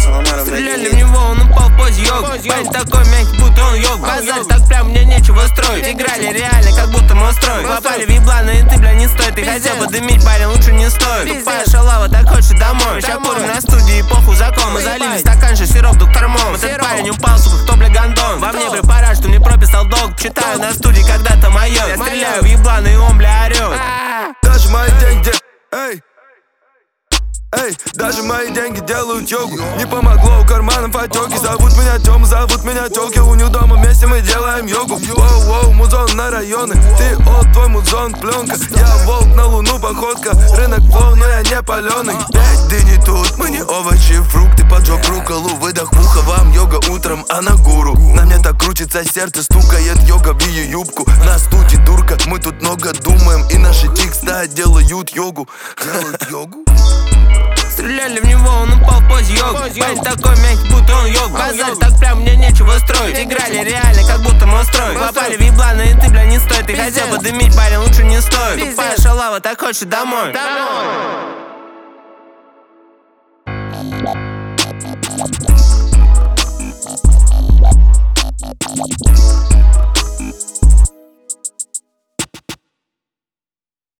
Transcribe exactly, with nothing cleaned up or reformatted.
Стреляли в него, он упал в позе йог. Парень такой мягкий, будто он йог. Базарь так прям, мне нечего строить. Играли реально, как будто мы устроим. Попали в ебланы, и ты, бля, не стоит. Ты хотел бы дымить, парень, лучше не стоит. Тупая шалава, так хочет домой. Ща курим на студии, похуй закон. Мы залили стакан же сироп, доктор Мом. Этот парень упал, сука, кто, бля, гондон. Во мне препарат, что мне прописал долг. Читаю на студии когда-то моё. Я стреляю в ебланы, и он, бля, орёт. Даже мои деньги, эй, эй, даже мои деньги делают йогу. Не помогло, у карманов отеки. Зовут меня Тёма, зовут меня тёлки. У них дома вместе мы делаем йогу. Воу-воу, музон на районы. Ты от, твой музон пленка. Я волк, на луну походка. Рынок флоу, но я не палёный. Пять дыней тут, мы не овощи, фрукты. Поджог руколу, выдох пуха. Вам йога утром, а на гуру. На мне так крутится сердце, стукает йога в ее юбку. На студии дурка, мы тут много думаем. И наши текста делают йогу. Делают йогу? Стреляли в него, он упал в позе йог. Парень такой мягкий, будто он йог. Базарь так прям, мне нечего строить. Играли реально, как будто мы устроим. Попали в ебланы, и ты, бля, не стоит. Ты хотел бы дымить, парень, лучше не стоит. Тупая шалава, так хочет домой.